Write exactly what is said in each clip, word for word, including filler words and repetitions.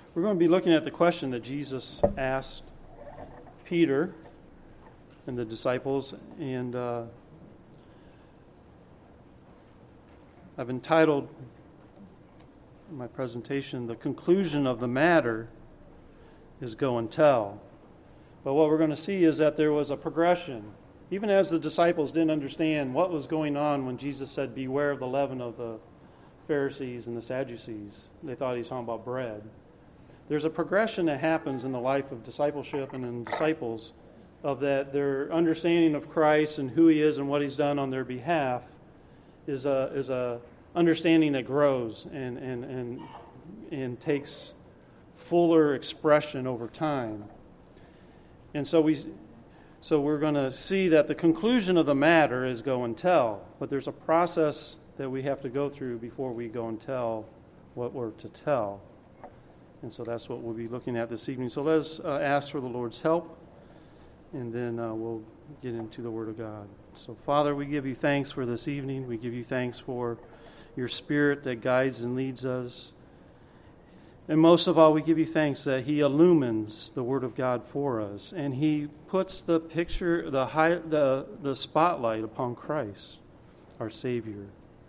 We're going to be looking at the question that Jesus asked Peter and the disciples, and uh, I've entitled my presentation, "The Conclusion of the Matter is Go and Tell." But what we're going to see is that there was a progression. Even as the disciples didn't understand what was going on when Jesus said, "Beware of the leaven of the Pharisees and the Sadducees," they thought he was talking about bread. There's a progression that happens in the life of discipleship and in disciples, of that their understanding of Christ and who he is and what he's done on their behalf is a is a understanding that grows and and and, and takes fuller expression over time. And so we so we're going to see that the conclusion of the matter is go and tell, but there's a process that we have to go through before we go and tell what we're to tell. And so that's what we'll be looking at this evening. So let us uh, ask for the Lord's help, and then uh, we'll get into the Word of God. So, Father, we give you thanks for this evening. We give you thanks for your Spirit that guides and leads us. And most of all, we give you thanks that he illumines the Word of God for us, and he puts the picture, the high, the, the spotlight upon Christ, our Savior.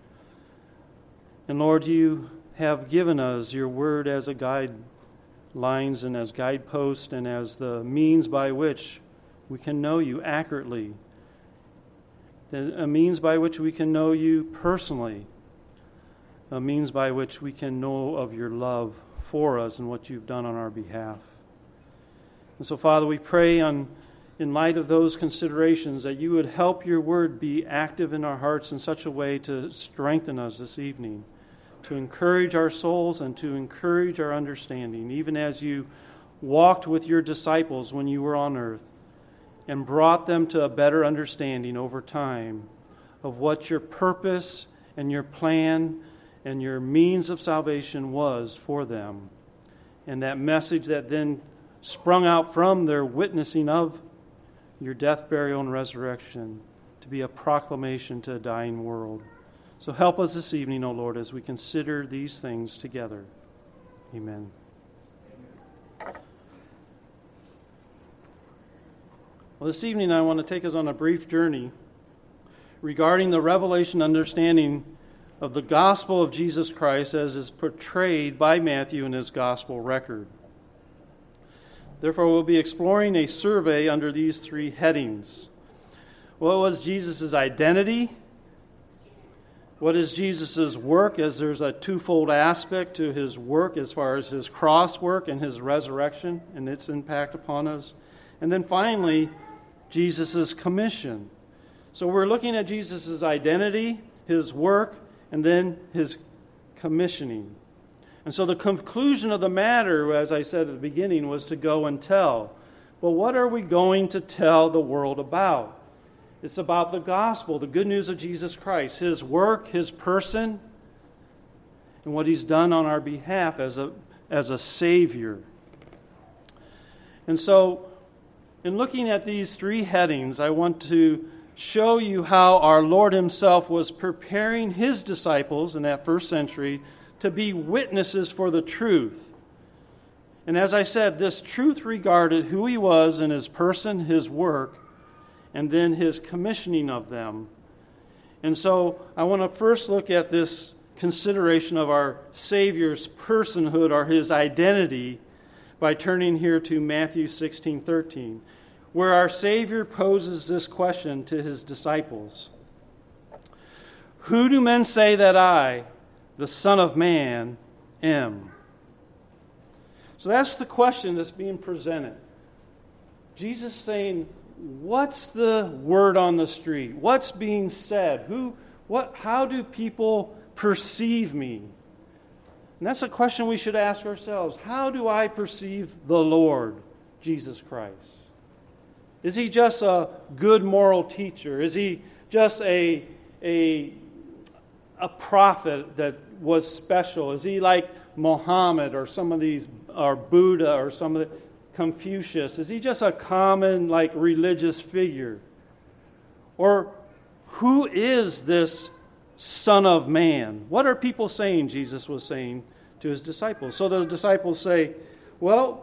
And Lord, you have given us your word as a guidelines and as guideposts and as the means by which we can know you accurately, a means by which we can know you personally, a means by which we can know of your love for us and what you've done on our behalf. And so, Father, we pray on, in light of those considerations, that you would help your word be active in our hearts in such a way to strengthen us this evening, to encourage our souls and to encourage our understanding, even as you walked with your disciples when you were on earth and brought them to a better understanding over time of what your purpose and your plan and your means of salvation was for them. And that message that then sprung out from their witnessing of your death, burial, and resurrection to be a proclamation to a dying world. So help us this evening, O Lord, as we consider these things together. Amen. Well, this evening I want to take us on a brief journey regarding the revelation understanding of the gospel of Jesus Christ as is portrayed by Matthew in his gospel record. Therefore, we'll be exploring a survey under these three headings. What was Jesus' identity? What is Jesus' work, as there's a twofold aspect to his work as far as his cross work and his resurrection and its impact upon us. And then finally, Jesus' commission. So we're looking at Jesus' identity, his work, and then his commissioning. And so the conclusion of the matter, as I said at the beginning, was to go and tell. Well, what are we going to tell the world about? It's about the gospel, the good news of Jesus Christ, his work, his person, and what he's done on our behalf as a, as a Savior. And so, in looking at these three headings, I want to show you how our Lord himself was preparing his disciples in that first century to be witnesses for the truth. And as I said, this truth regarded who he was in his person, his work, and then his commissioning of them. And so I want to first look at this consideration of our Savior's personhood or his identity by turning here to Matthew sixteen thirteen, where our Savior poses this question to his disciples. Who do men say that I, the Son of Man, am? So that's the question that's being presented. Jesus saying, what's the word on the street? What's being said? Who, what, how do people perceive me? And that's a question we should ask ourselves. How do I perceive the Lord, Jesus Christ? Is he just a good moral teacher? Is he just a, a, a prophet that was special? Is he like Muhammad or some of these, or Buddha or some of the Confucius? Is he just a common, like, religious figure? Or who is this Son of Man? What are people saying, Jesus was saying to his disciples. So those disciples say, well,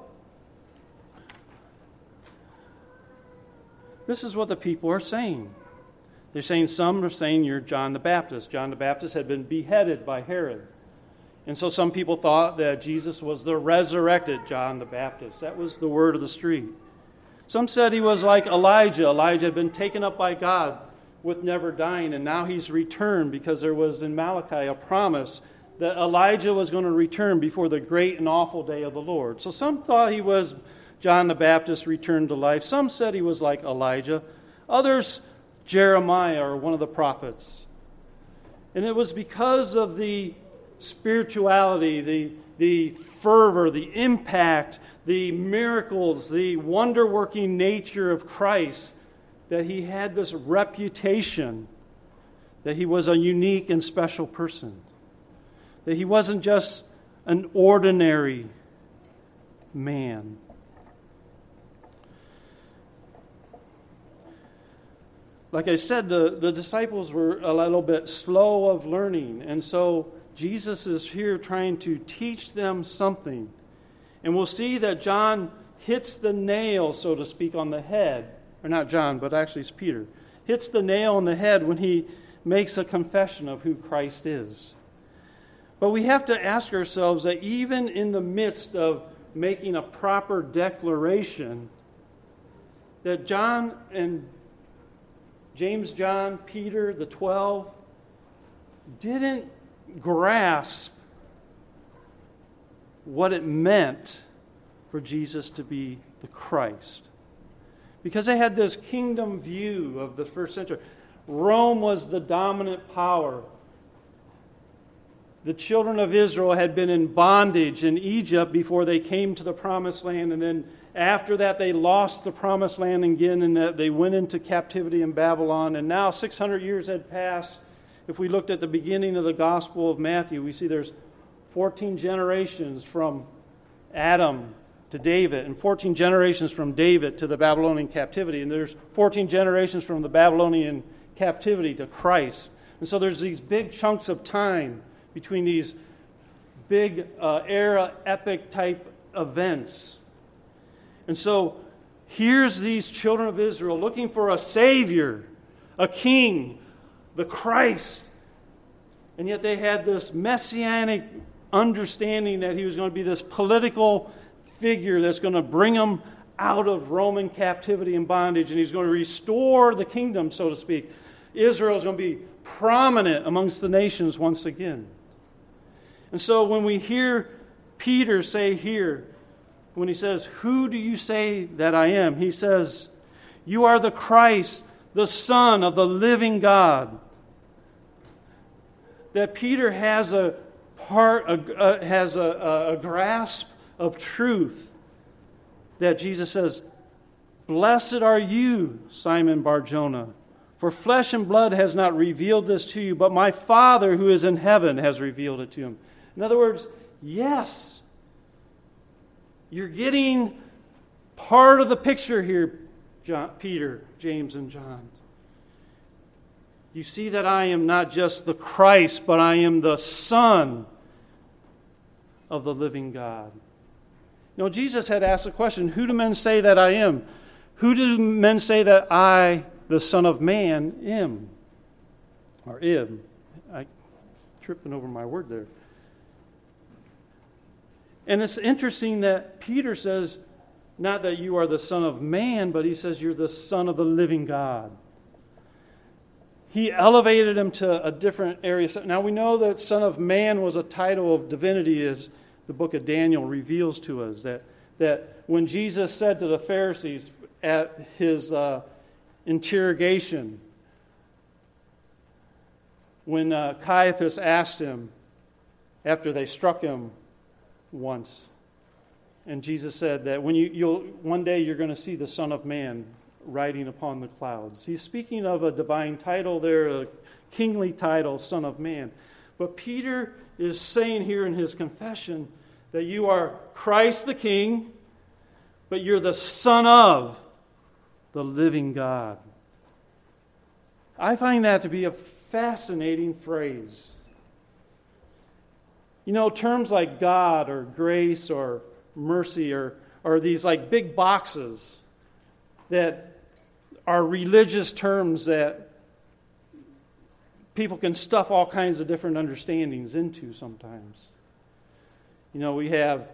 this is what the people are saying. They're saying, some are saying you're John the Baptist. John the Baptist had been beheaded by Herod. And so some people thought that Jesus was the resurrected John the Baptist. That was the word of the street. Some said he was like Elijah. Elijah had been taken up by God with never dying, and now he's returned because there was in Malachi a promise that Elijah was going to return before the great and awful day of the Lord. So some thought he was John the Baptist returned to life. Some said he was like Elijah. Others, Jeremiah or one of the prophets. And it was because of the spirituality, the, the fervor, the impact, the miracles, the wonder-working nature of Christ, that he had this reputation that he was a unique and special person. That he wasn't just an ordinary man. Like I said, the, the disciples were a little bit slow of learning, and so Jesus is here trying to teach them something. And we'll see that John hits the nail, so to speak, on the head. Or not John, but actually it's Peter. Hits the nail on the head when he makes a confession of who Christ is. But we have to ask ourselves that even in the midst of making a proper declaration, that John and James, John, Peter, the twelve, didn't grasp what it meant for Jesus to be the Christ. Because they had this kingdom view of the first century. Rome was the dominant power. The children of Israel had been in bondage in Egypt before they came to the promised land, and then after that they lost the promised land again, and that they went into captivity in Babylon. And now six hundred years had passed. If we looked at the beginning of the Gospel of Matthew, we see there's fourteen generations from Adam to David, and fourteen generations from David to the Babylonian captivity, and there's fourteen generations from the Babylonian captivity to Christ. And so there's these big chunks of time between these big uh, era, epic type events. And so here's these children of Israel looking for a Savior, a King, the Christ. And yet they had this messianic understanding that he was going to be this political figure that's going to bring them out of Roman captivity and bondage, and he's going to restore the kingdom, so to speak. Israel is going to be prominent amongst the nations once again. And so when we hear Peter say here, when he says, "Who do you say that I am?" he says, "You are the Christ, the Son of the living God." That Peter has a part, a, a, has a, a grasp of truth. That Jesus says, "Blessed are you, Simon Bar-Jonah, for flesh and blood has not revealed this to you, but my Father who is in heaven has revealed it to him." In other words, yes, you're getting part of the picture here, John, Peter, James, and John. You see that I am not just the Christ, but I am the Son of the living God. You know, Jesus had asked a question, "Who do men say that I am? Who do men say that I, the Son of Man, am?" Or am. I'm tripping over my word there. And it's interesting that Peter says, not that you are the Son of Man, but he says you're the Son of the living God. He elevated him to a different area. Now we know that Son of Man was a title of divinity, as the book of Daniel reveals to us. That, that when Jesus said to the Pharisees at his uh, interrogation, when uh, Caiaphas asked him, after they struck him once, and Jesus said that when you, you'll one day you're going to see the Son of Man riding upon the clouds. He's speaking of a divine title there, a kingly title, Son of Man. But Peter is saying here in his confession that you are Christ the King, but you're the Son of the living God. I find that to be a fascinating phrase. You know, terms like God or grace or mercy or, or these like big boxes that are religious terms that people can stuff all kinds of different understandings into sometimes. You know, we have,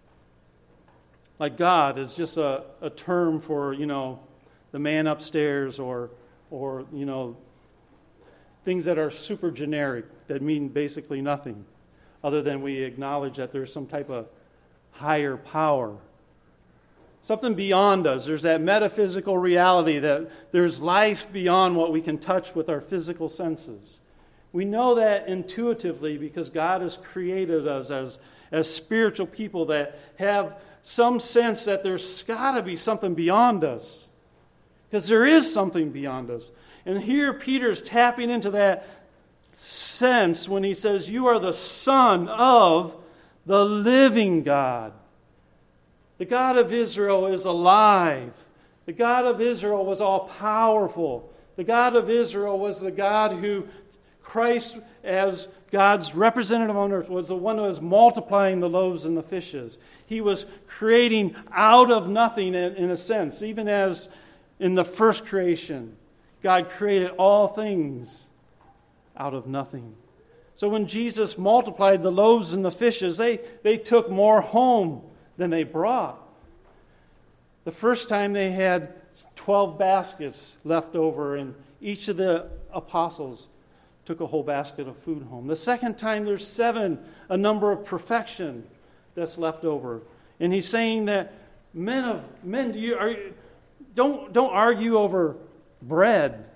like God is just a, a term for, you know, the man upstairs or, or, you know, things that are super generic that mean basically nothing other than we acknowledge that there's some type of higher power. Something beyond us. There's that metaphysical reality that there's life beyond what we can touch with our physical senses. We know that intuitively because God has created us as, as spiritual people that have some sense that there's got to be something beyond us. Because there is something beyond us. And here Peter's tapping into that sense when he says, you are the Son of the living God. The God of Israel is alive. The God of Israel was all-powerful. The God of Israel was the God who Christ, as God's representative on earth, was the one who was multiplying the loaves and the fishes. He was creating out of nothing in, in a sense, even as in the first creation, God created all things out of nothing. So when Jesus multiplied the loaves and the fishes, they, they took more home than they brought. The first time they had twelve baskets left over, and each of the apostles took a whole basket of food home. The second time there's seven, a number of perfection that's left over. And he's saying that men of men, do you, are, don't, don't argue over bread.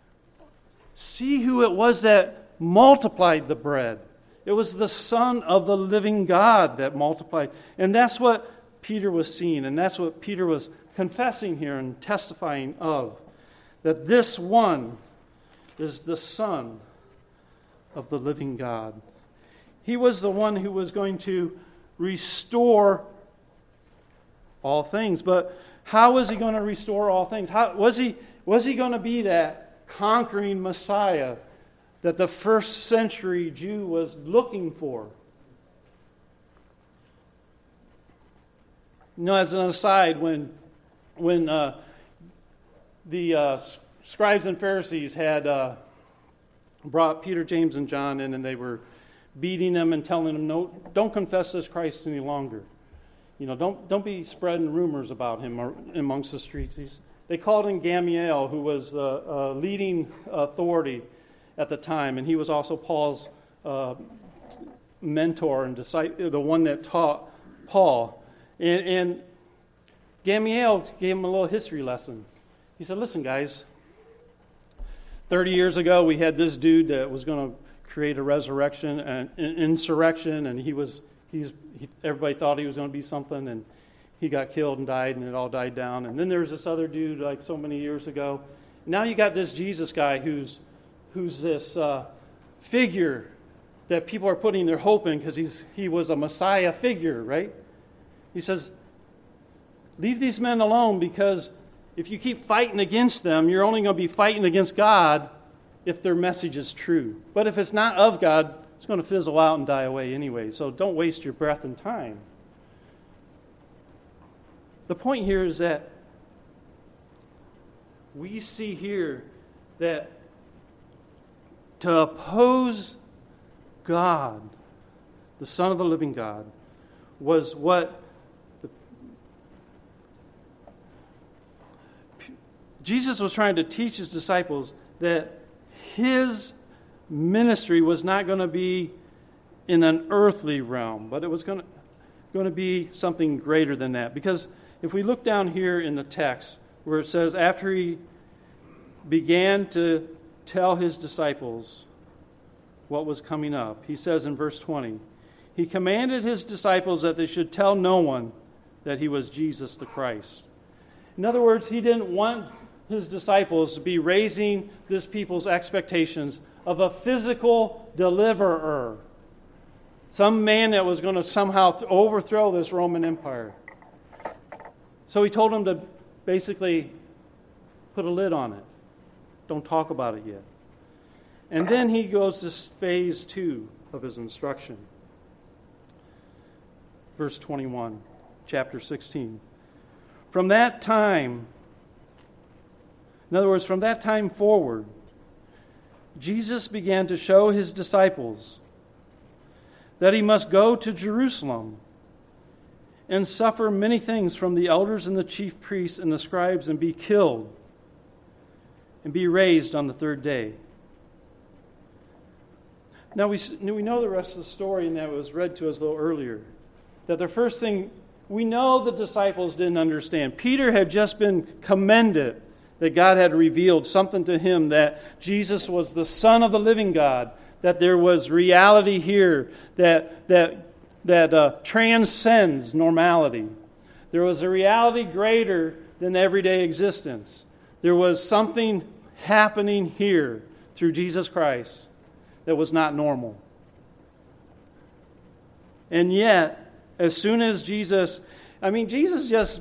See who it was that multiplied the bread. It was the Son of the living God that multiplied. And that's what Peter was seeing, and that's what Peter was confessing here and testifying of. That this one is the Son of the living God. He was the one who was going to restore all things. But how was he going to restore all things? How, was he, was he going to be that conquering Messiah that the first century Jew was looking for? You know, as an aside, when when uh, the uh, scribes and Pharisees had uh, brought Peter, James, and John in, and they were beating them and telling them, "No, don't confess this Christ any longer. You know, don't don't be spreading rumors about him amongst the streets." He's, they called in Gamaliel, who was the uh, leading authority at the time, and he was also Paul's uh, mentor and disciple, the one that taught Paul. And, and Gamaliel gave him a little history lesson. He said, "Listen, guys, thirty years ago we had this dude that was going to create a resurrection and an insurrection, and he was he's he, everybody thought he was going to be something, and he got killed and died, and it all died down. And then there was this other dude like so many years ago. Now you got this Jesus guy who's who's this uh, figure that people are putting their hope in because he's he was a Messiah figure, right?" He says, leave these men alone, because if you keep fighting against them, you're only going to be fighting against God if their message is true. But if it's not of God, it's going to fizzle out and die away anyway. So don't waste your breath and time. The point here is that we see here that to oppose God, the Son of the living God, was what Jesus was trying to teach his disciples, that his ministry was not going to be in an earthly realm, but it was going to, going to be something greater than that. Because if we look down here in the text where it says, after he began to tell his disciples what was coming up, he says in verse twenty, he commanded his disciples that they should tell no one that he was Jesus the Christ. In other words, he didn't want his disciples to be raising this people's expectations of a physical deliverer, some man that was going to somehow overthrow this Roman Empire. So he told them to basically put a lid on it. Don't talk about it yet. And then he goes to phase two of his instruction. verse twenty-one, chapter sixteen. From that time, in other words, from that time forward, Jesus began to show his disciples that he must go to Jerusalem and suffer many things from the elders and the chief priests and the scribes and be killed and be raised on the third day. Now, we, we know the rest of the story, and that was read to us a little earlier. That the first thing, we know the disciples didn't understand. Peter had just been commended that God had revealed something to him, that Jesus was the Son of the living God, that there was reality here that, that, that uh, transcends normality. There was a reality greater than everyday existence. There was something happening here through Jesus Christ that was not normal. And yet, as soon as Jesus, I mean, Jesus just,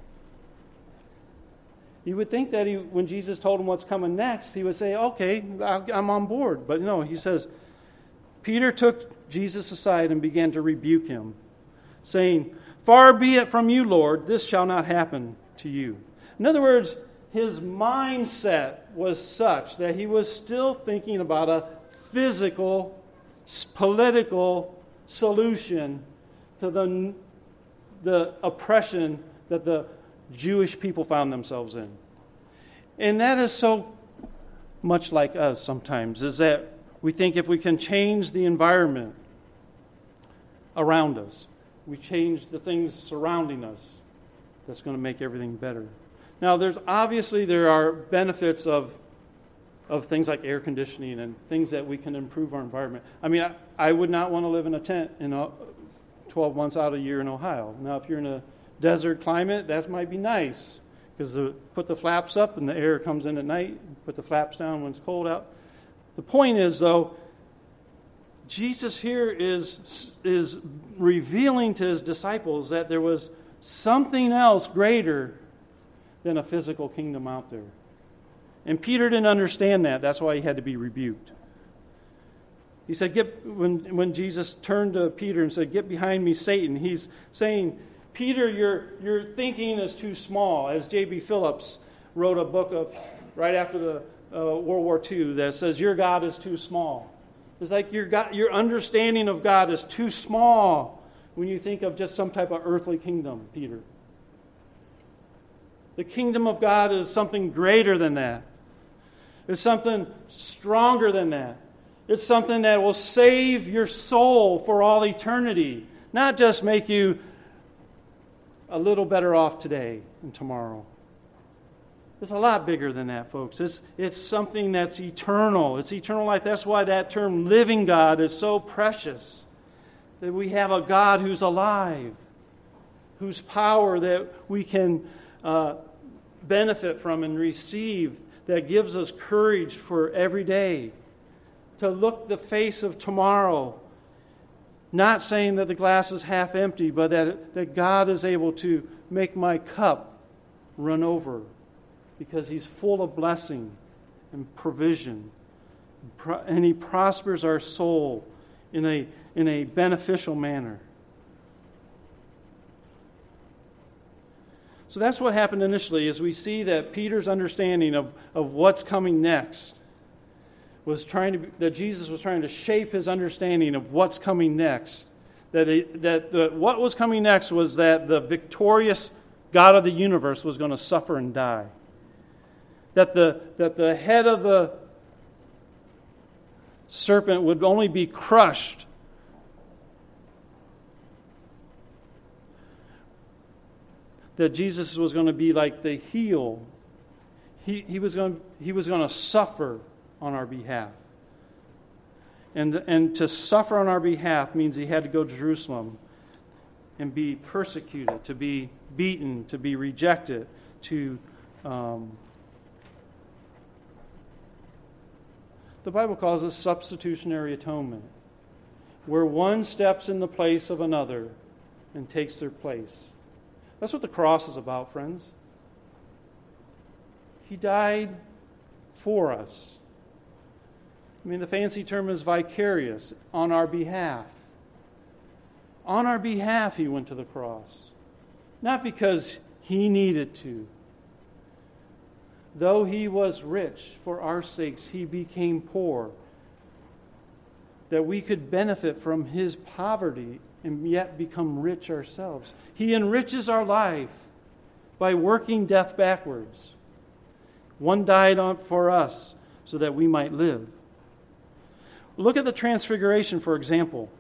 you would think that he, when Jesus told him what's coming next, he would say, okay, I'm on board. But no, he says, Peter took Jesus aside and began to rebuke him, saying, far be it from you, Lord, this shall not happen to you. In other words, his mindset was such that he was still thinking about a physical, political solution to the, the oppression that the Jewish people found themselves in. And that is so much like us sometimes, is that we think if we can change the environment around us, we change the things surrounding us, that's going to make everything better. Now, there's obviously there are benefits of of things like air conditioning and things that we can improve our environment. I mean, I, I would not want to live in a tent in a, twelve months out of the year in Ohio. Now, if you're in a desert climate, that might be nice because put the flaps up and the air comes in at night. Put the flaps down when it's cold out. The point is, though, Jesus here is is revealing to his disciples that there was something else greater than a physical kingdom out there. And Peter didn't understand that. That's why he had to be rebuked. He said, "Get." When, when Jesus turned to Peter and said, "Get behind me, Satan," he's saying, Peter, your, your thinking is too small. As J B Phillips wrote a book of right after the uh, World War Two that says, your God is too small. It's like your God, your understanding of God is too small when you think of just some type of earthly kingdom, Peter. The kingdom of God is something greater than that. It's something stronger than that. It's something that will save your soul for all eternity, not just make you a little better off today and tomorrow. It's a lot bigger than that, folks. It's, it's something that's eternal. It's eternal life. That's why that term living God is so precious. That we have a God who's alive, whose power that we can uh, benefit from and receive, that gives us courage for every day. To look the face of tomorrow, not saying that the glass is half empty, but that, that God is able to make my cup run over because he's full of blessing and provision. And he prospers our soul in a, in a beneficial manner. So that's what happened initially, is we see that Peter's understanding of, of what's coming next was trying to, that Jesus was trying to shape his understanding of what's coming next. That, it, that the, what was coming next was that the victorious God of the universe was going to suffer and die. That the, that the head of the serpent would only be crushed that Jesus was going to be like the heel. He, he was going, he was going to suffer on our behalf. And, and to suffer on our behalf means he had to go to Jerusalem and be persecuted, to be beaten, to be rejected, to... Um, the Bible calls it substitutionary atonement, where one steps in the place of another and takes their place. That's what the cross is about, friends. He died for us. I mean, the fancy term is vicarious, on our behalf. On our behalf, he went to the cross. Not because he needed to. Though he was rich, for our sakes, he became poor, that we could benefit from his poverty and yet become rich ourselves. He enriches our life by working death backwards. One died on for us so that we might live. Look at the transfiguration, for example.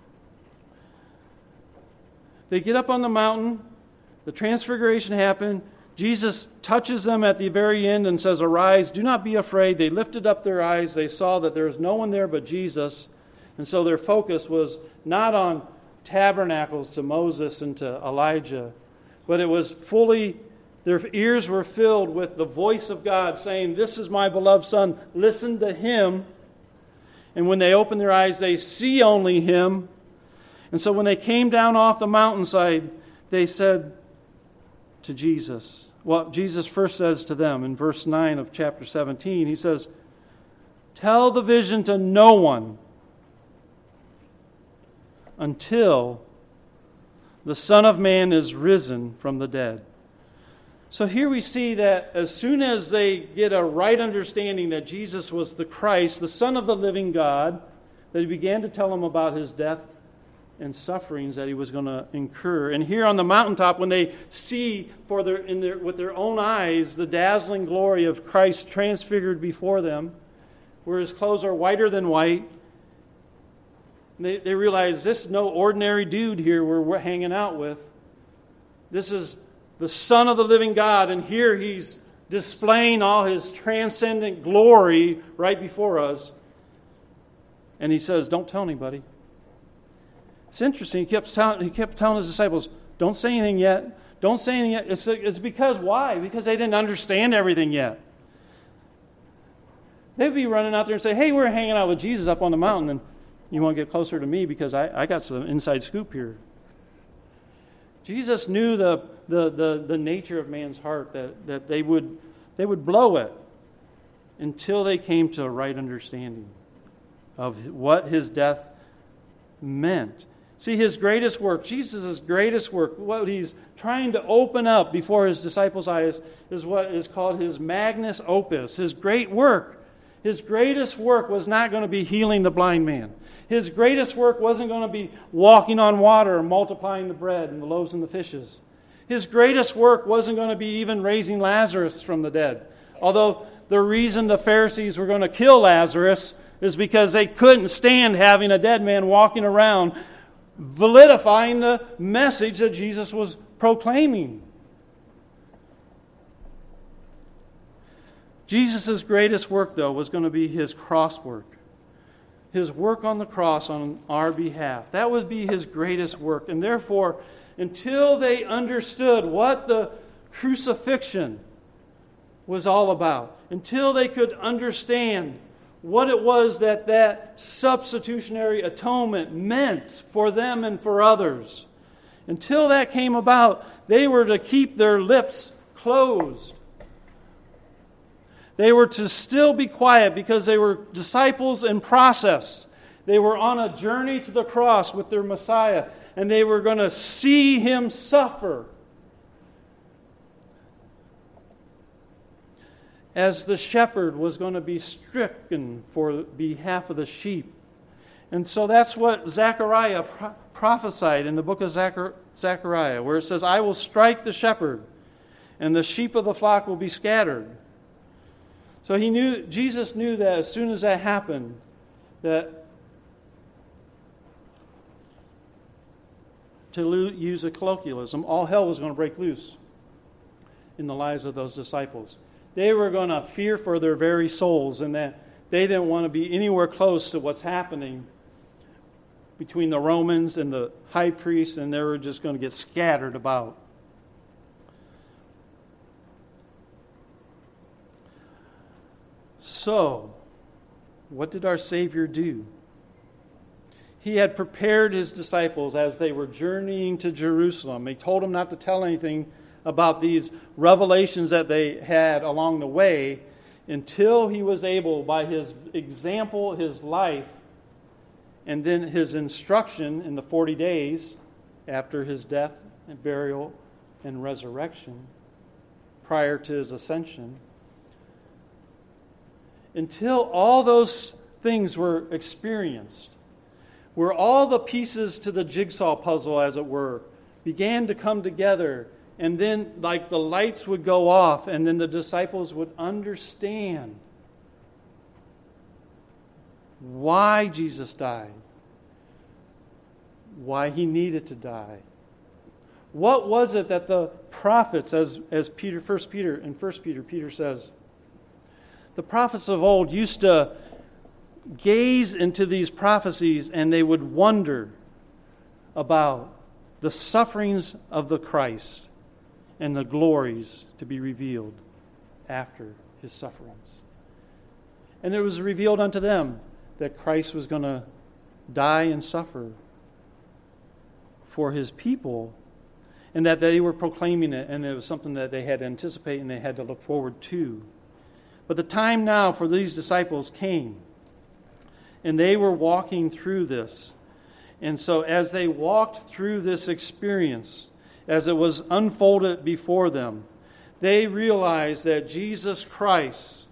They get up on the mountain. The transfiguration happened. Jesus touches them at the very end and says, "Arise, do not be afraid." They lifted up their eyes. They saw that there was no one there but Jesus. And so their focus was not on tabernacles to Moses and to Elijah, but it was fully, their ears were filled with the voice of God saying, "This is my beloved Son, listen to him." And when they open their eyes, they see only him. And so when they came down off the mountainside, they said to Jesus, well, Jesus first says to them in verse nine of chapter seventeen, he says, "Tell the vision to no one until the Son of Man is risen from the dead." So here we see that as soon as they get a right understanding that Jesus was the Christ, the Son of the living God, that he began to tell them about his death and sufferings that he was going to incur. And here on the mountaintop, when they see for their, in their, with their own eyes the dazzling glory of Christ transfigured before them, where his clothes are whiter than white, they, they realize this is no ordinary dude here we're, we're hanging out with. This is the Son of the living God, and here he's displaying all his transcendent glory right before us. And he says, "Don't tell anybody." It's interesting. He kept telling, he kept telling his disciples, "Don't say anything yet. Don't say anything yet." It's, it's because, why? Because they didn't understand everything yet. They'd be running out there and say, "Hey, we're hanging out with Jesus up on the mountain, and you want to get closer to me because I, I got some inside scoop here." Jesus knew the, the, the, the nature of man's heart, that, that they would they would blow it until they came to a right understanding of what his death meant. See, his greatest work, Jesus' greatest work, what he's trying to open up before his disciples' eyes is what is called his magnus opus, his great work. His greatest work was not going to be healing the blind man. His greatest work wasn't going to be walking on water and multiplying the bread and the loaves and the fishes. His greatest work wasn't going to be even raising Lazarus from the dead. Although the reason the Pharisees were going to kill Lazarus is because they couldn't stand having a dead man walking around validifying the message that Jesus was proclaiming. Jesus' greatest work, though, was going to be his cross work. His work on the cross on our behalf. That would be his greatest work. And therefore, until they understood what the crucifixion was all about, until they could understand what it was that that substitutionary atonement meant for them and for others, until that came about, they were to keep their lips closed. They were to still be quiet because they were disciples in process. They were on a journey to the cross with their Messiah, and they were going to see him suffer as the shepherd was going to be stricken for behalf of the sheep. And so that's what Zechariah pro- prophesied in the book of Zechar- Zechariah, where it says, "I will strike the shepherd, and the sheep of the flock will be scattered." So he knew, Jesus knew that as soon as that happened, that to lo- use a colloquialism, all hell was going to break loose in the lives of those disciples. They were going to fear for their very souls, and that they didn't want to be anywhere close to what's happening between the Romans and the high priest, and they were just going to get scattered about. So, what did our Savior do? He had prepared his disciples as they were journeying to Jerusalem. He told them not to tell anything about these revelations that they had along the way until he was able, by his example, his life, and then his instruction in the forty days after his death and burial and resurrection, prior to his ascension, until all those things were experienced, where all the pieces to the jigsaw puzzle, as it were, began to come together, and then like the lights would go off, and then the disciples would understand why Jesus died, why he needed to die. What was it that the prophets, as, as Peter, First Peter, in First Peter, Peter says, the prophets of old used to gaze into these prophecies and they would wonder about the sufferings of the Christ and the glories to be revealed after his sufferings. And it was revealed unto them that Christ was going to die and suffer for his people, and that they were proclaiming it, and it was something that they had to anticipate and they had to look forward to. But the time now for these disciples came, and they were walking through this. And so as they walked through this experience, as it was unfolded before them, they realized that Jesus Christ,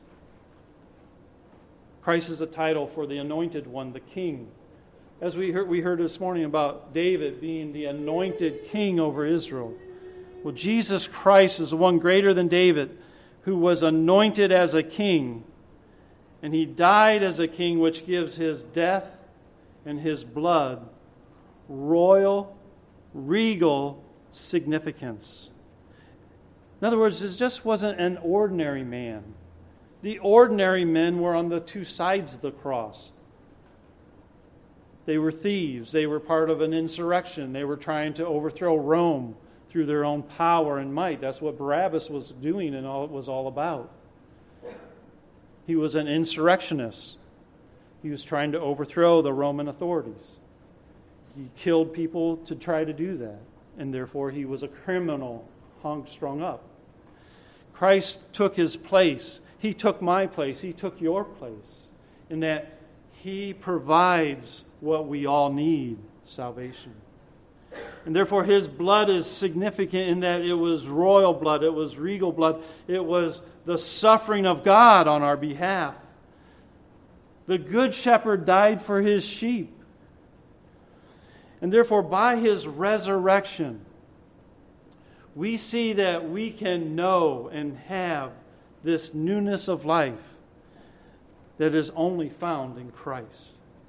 Christ is a title for the anointed one, the king. As we heard, we heard this morning about David being the anointed king over Israel. Well, Jesus Christ is the one greater than David, who was anointed as a king. And he died as a king, which gives his death and his blood royal, regal significance. In other words, it just wasn't an ordinary man. The ordinary men were on the two sides of the cross. They were thieves. They were part of an insurrection. They were trying to overthrow Rome through their own power and might. That's what Barabbas was doing and all it was all about. He was an insurrectionist. He was trying to overthrow the Roman authorities. He killed people to try to do that, and therefore he was a criminal hung strung up. Christ took his place. He took my place. He took your place, in that he provides what we all need, salvation. And therefore his blood is significant in that it was royal blood, it was regal blood, it was the suffering of God on our behalf. The good shepherd died for his sheep. And therefore by his resurrection, we see that we can know and have this newness of life that is only found in Christ.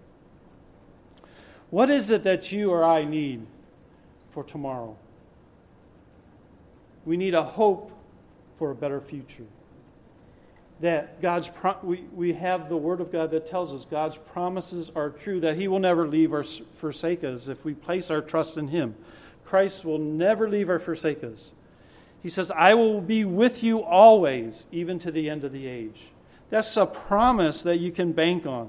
What is it that you or I need for tomorrow? We need a hope for a better future. That God's pro- we, we have the Word of God that tells us God's promises are true, that he will never leave or forsake us if we place our trust in him. Christ will never leave or forsake us. He says, I will be with you always, even to the end of the age. That's a promise that you can bank on.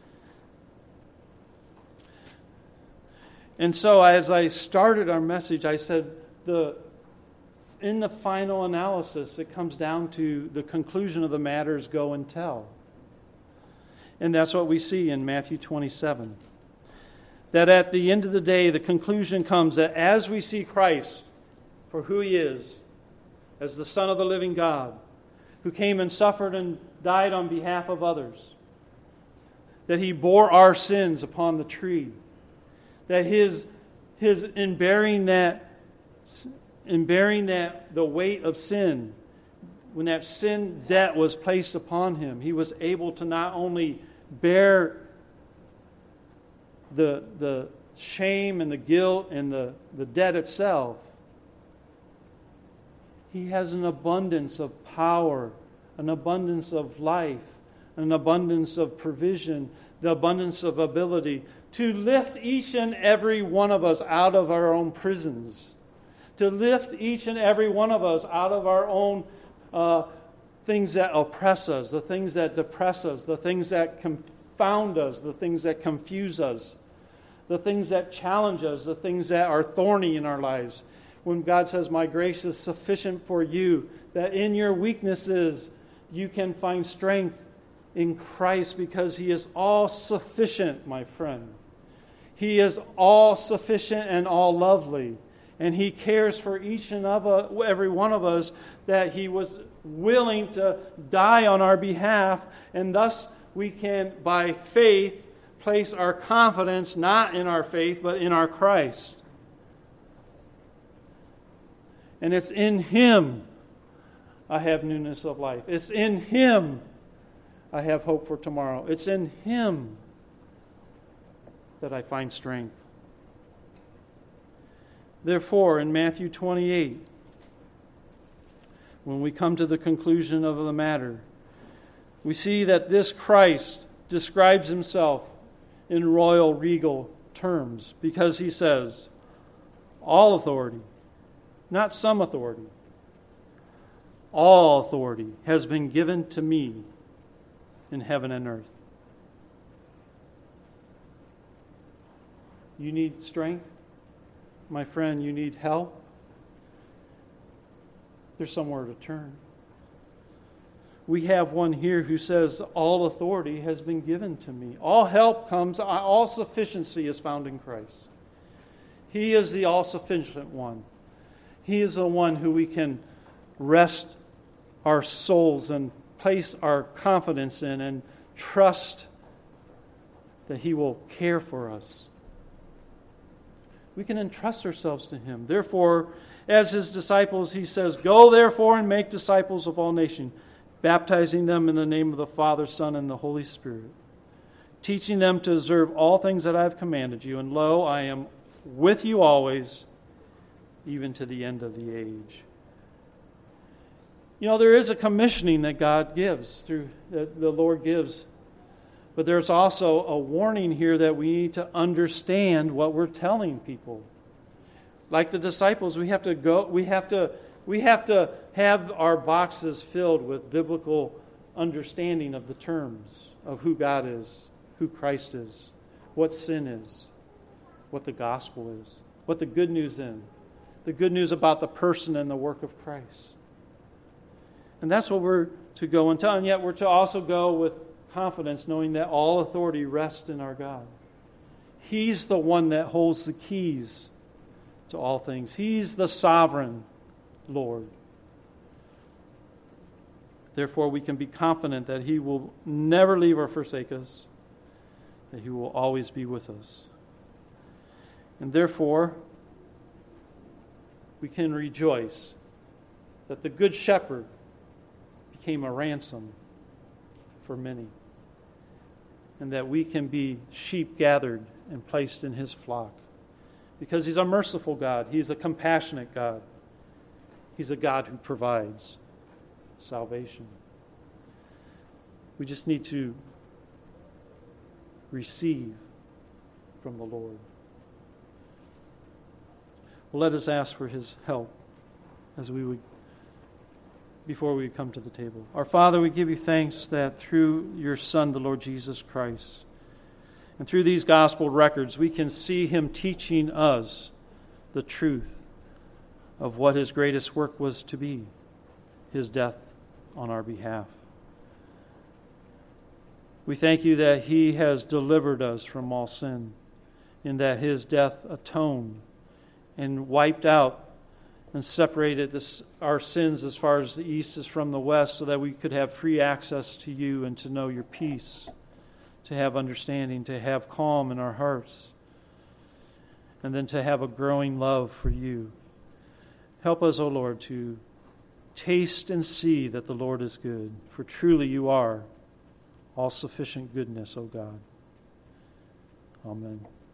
And so as I started our message, I said, the in the final analysis, it comes down to the conclusion of the matter is go and tell. And that's what we see in Matthew twenty-seven. That at the end of the day, the conclusion comes that as we see Christ for who he is, as the Son of the living God, who came and suffered and died on behalf of others, that he bore our sins upon the tree, that his, his in bearing that in bearing that the weight of sin, when that sin debt was placed upon him, he was able to not only bear the, the shame and the guilt and the, the debt itself, he has an abundance of power, an abundance of life, an abundance of provision, the abundance of ability to lift each and every one of us out of our own prisons, to lift each and every one of us out of our own uh, things that oppress us, the things that depress us, the things that confound us, the things that confuse us, the things that challenge us, the things that are thorny in our lives. When God says, my grace is sufficient for you, that in your weaknesses you can find strength in Christ because he is all sufficient, my friend. He is all sufficient and all lovely. And He cares for each and of a, every one of us, that He was willing to die on our behalf. And thus we can, by faith, place our confidence not in our faith, but in our Christ. And it's in Him I have newness of life. It's in Him I have hope for tomorrow. It's in Him that I find strength. Therefore, in Matthew twenty-eight, when we come to the conclusion of the matter, we see that this Christ describes Himself in royal, regal terms, because He says, all authority, not some authority, all authority has been given to me in heaven and earth. You need strength? My friend, you need help? There's somewhere to turn. We have one here who says, all authority has been given to me. All help comes, all sufficiency is found in Christ. He is the all-sufficient one. He is the one who we can rest our souls and place our confidence in and trust that He will care for us. We can entrust ourselves to Him. Therefore, as His disciples, He says, go therefore and make disciples of all nations, baptizing them in the name of the Father, Son, and the Holy Spirit, teaching them to observe all things that I have commanded you. And lo, I am with you always, even to the end of the age. You know, there is a commissioning that God gives, through that the Lord gives. But there's also a warning here that we need to understand what we're telling people. Like the disciples, we have to go, we have to, we have to have our boxes filled with biblical understanding of the terms of who God is, who Christ is, what sin is, what the gospel is, what the good news is, the good news about the person and the work of Christ. And that's what we're to go and tell. And yet we're to also go with confidence, knowing that all authority rests in our God. He's the one that holds the keys to all things. He's the sovereign Lord. Therefore, we can be confident that He will never leave or forsake us, that He will always be with us. And therefore, we can rejoice that the Good Shepherd became a ransom for many, and that we can be sheep gathered and placed in His flock, because He's a merciful God. He's a compassionate God. He's a God who provides salvation. We just need to receive from the Lord. Well, let us ask for His help as we would, before we come to the table. Our Father, we give You thanks that through Your Son, the Lord Jesus Christ, and through these gospel records, we can see Him teaching us the truth of what His greatest work was to be, His death on our behalf. We thank You that He has delivered us from all sin, in that His death atoned and wiped out and separated this, our sins as far as the east is from the west, so that we could have free access to You and to know Your peace, to have understanding, to have calm in our hearts, and then to have a growing love for You. Help us, O Lord, to taste and see that the Lord is good, for truly You are all-sufficient goodness, O God. Amen.